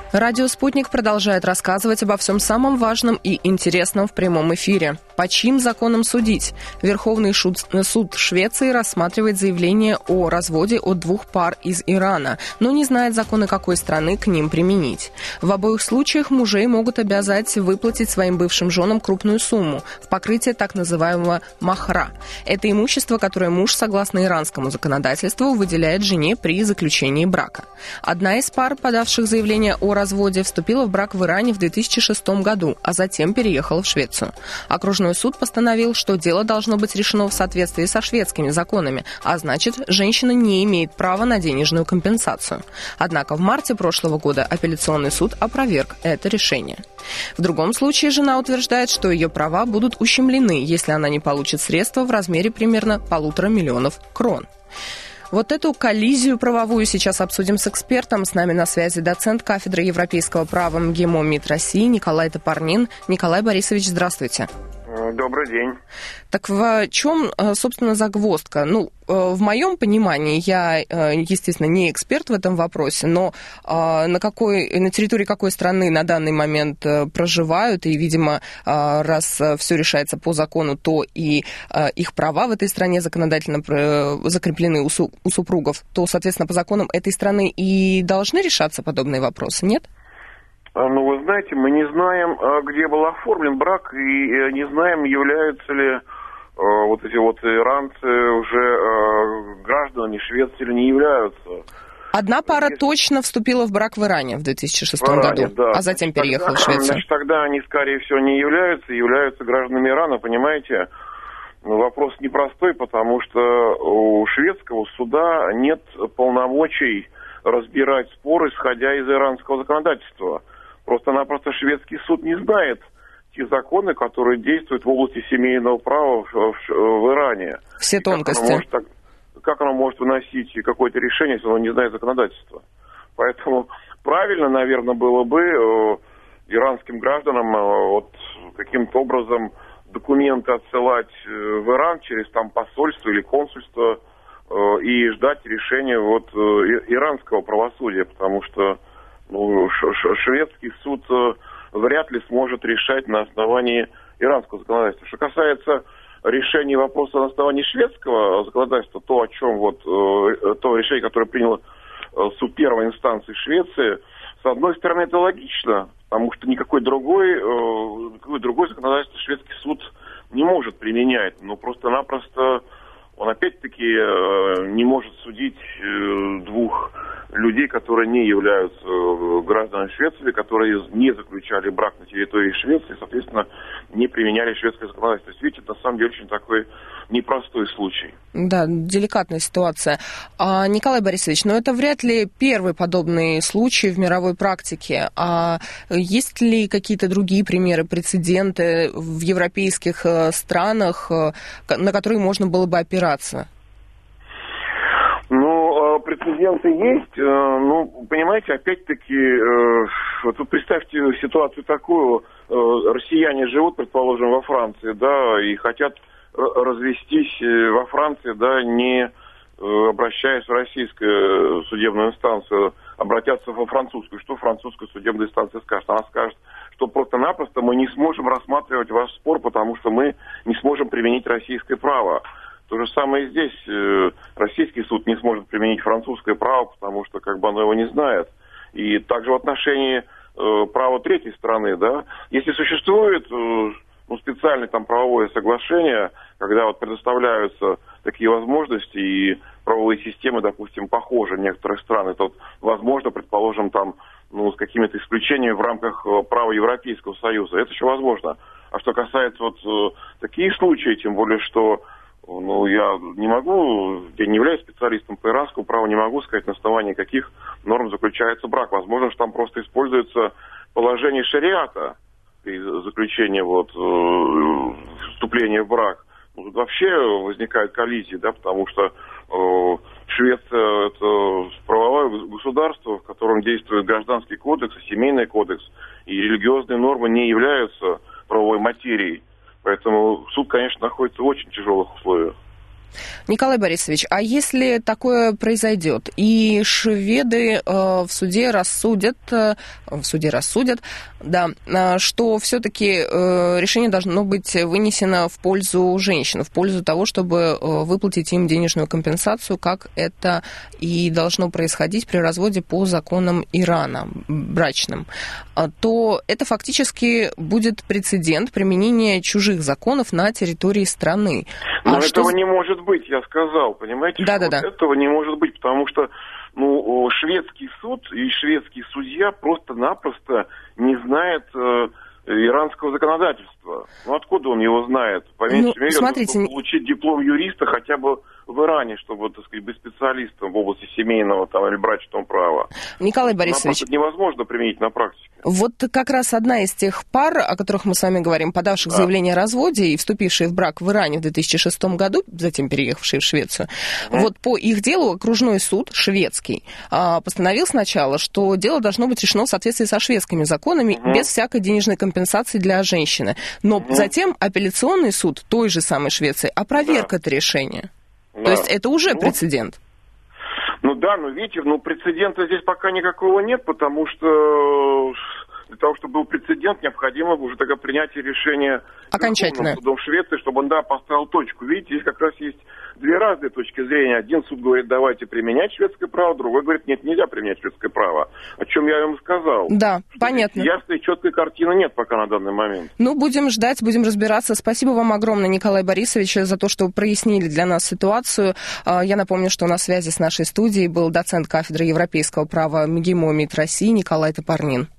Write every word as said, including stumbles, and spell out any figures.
Радио «Спутник» продолжает рассказывать обо всем самом важном и интересном в прямом эфире. По чьим законам судить? Верховный суд Швеции рассматривает заявление о разводе от двух пар из Ирана, но не знает законы какой страны к ним применить. В обоих случаях мужей могут обязать выплатить своим бывшим женам крупную сумму в покрытие так называемого махра. Это имущество, которое муж, согласно иранскому законодательству, выделяет жене при заключении брака. Одна из пар, подавших заявление о разводе, вступила в брак в Иране в две тысячи шестом году, а затем переехала в Швецию. Окружной суд постановил, что дело должно быть решено в соответствии со шведскими законами, а значит, женщина не имеет права на денежную компенсацию. Однако в марте прошлого года апелляционный суд опроверг это решение. В другом случае жена утверждает, что ее права будут ущемлены, если она не получит средства в размере примерно полутора миллионов крон. Вот эту коллизию правовую сейчас обсудим с экспертом. С нами на связи доцент кафедры европейского права МГИМО МИД России Николай Топорнин. Николай Борисович, здравствуйте. Добрый день. Так в чем, собственно, загвоздка? Ну, в моем понимании, я, естественно, не эксперт в этом вопросе, но на, какой, на территории какой страны на данный момент проживают, и, видимо, раз все решается по закону, то и их права в этой стране законодательно закреплены у супругов, то, соответственно, по законам этой страны и должны решаться подобные вопросы, нет? Ну, вы знаете, мы не знаем, где был оформлен брак, и не знаем, являются ли вот эти вот иранцы уже гражданами Швеции или не являются. Одна пара Если... точно вступила в брак в Иране в две тысячи шестом в Иране, году, да. А затем переехала тогда, в Швецию. Значит, тогда они, скорее всего, не являются, являются гражданами Ирана, понимаете? Вопрос непростой, потому что у шведского суда нет полномочий разбирать споры, исходя из иранского законодательства. Просто-напросто шведский суд не знает те законы, которые действуют в области семейного права в, в, в Иране. Все тонкости. Как оно, может, как оно может выносить какое-то решение, если оно не знает законодательства? Поэтому правильно, наверное, было бы э, иранским гражданам э, вот, каким-то образом документы отсылать э, в Иран через там посольство или консульство э, и ждать решения вот, э, иранского правосудия, потому что Ну, шведский суд вряд ли сможет решать на основании иранского законодательства. Что касается решения вопроса на основании шведского законодательства, то, о чем вот, то решение, которое принял суд первой инстанции Швеции, с одной стороны, это логично, потому что никакой другой, никакой другой законодательство шведский суд не может применять. Но просто-напросто он опять-таки не может судить двух людей, которые не являются гражданами Швеции, которые не заключали брак на территории Швеции, соответственно, не применяли шведское законодательство. Видите, это на самом деле очень такой непростой случай. Да, деликатная ситуация. А, Николай Борисович, но это вряд ли первый подобный случай в мировой практике. А есть ли какие-то другие примеры, прецеденты в европейских странах, на которые можно было бы опираться? Ну, прецеденты есть. Ну, понимаете, опять-таки, вот вы представьте ситуацию такую. Россияне живут, предположим, во Франции, да, и хотят развестись во Франции, да, не обращаясь в российскую судебную инстанцию, обратятся во французскую. Что французская судебная инстанция скажет? Она скажет, что просто-напросто мы не сможем рассматривать ваш спор, потому что мы не сможем применить российское право. То же самое и здесь. Российский суд не сможет применить французское право, потому что как бы оно его не знает. И также в отношении э, права третьей страны, да, если существует э, ну, специальное там правовое соглашение, когда вот предоставляются такие возможности и правовые системы, допустим, похожи в некоторых странах, то вот, возможно, предположим, там, ну, с какими-то исключениями в рамках права Европейского Союза. Это еще возможно. А что касается вот э, таких случаев, тем более, что ну, я не могу, я не являюсь специалистом по иранскому праву, не могу сказать, на основании каких норм заключается брак. Возможно, что там просто используется положение шариата при заключении вот, вступления в брак. Ну, тут вообще возникают коллизии, да, потому что э, Швеция – это правовое государство, в котором действует гражданский кодекс и семейный кодекс, и религиозные нормы не являются правовой материей. Поэтому суд, конечно, находится в очень тяжелых условиях. Николай Борисович, а если такое произойдет, и шведы э, в суде рассудят, э, в суде рассудят, да, э, что все-таки э, решение должно быть вынесено в пользу женщин, в пользу того, чтобы э, выплатить им денежную компенсацию, как это и должно происходить при разводе по законам Ирана, брачным, то это фактически будет прецедент применения чужих законов на территории страны. Но а этого что... не может быть, я сказал, понимаете? Да, да, да. Этого не может быть, потому что ну, шведский суд и шведский судья просто-напросто не знает э, иранского законодательства. Ну, откуда он его знает? По меньшей ну, мере, смотрите... он должен получить диплом юриста хотя бы в Иране, чтобы, так сказать, быть специалистом в области семейного там, или брачного права. Николай Борисович... Это невозможно применить на практике. Вот как раз одна из тех пар, о которых мы с вами говорим, подавших да. заявление о разводе и вступившие в брак в Иране в две тысячи шестом году, затем переехавшие в Швецию, mm-hmm. вот по их делу окружной суд шведский постановил сначала, что дело должно быть решено в соответствии со шведскими законами mm-hmm. без всякой денежной компенсации для женщины. Но mm-hmm. затем апелляционный суд той же самой Швеции опроверг yeah. это решение. Да. То есть это уже ну, прецедент. Ну да, но видите, ну прецедента здесь пока никакого нет, потому что для того, чтобы был прецедент, необходимо уже тогда принятие решения окончательное судом в Швеции, чтобы он, да, поставил точку. Видите, здесь как раз есть две разные точки зрения. Один суд говорит, давайте применять шведское право, другой говорит, нет, нельзя применять шведское право. О чем я вам сказал. Да, понятно. Ясной, четкой картины нет пока на данный момент. Ну, будем ждать, будем разбираться. Спасибо вам огромное, Николай Борисович, за то, что прояснили для нас ситуацию. Я напомню, что на связи с нашей студией был доцент кафедры европейского права МГИМО МИД России Николай Топорнин.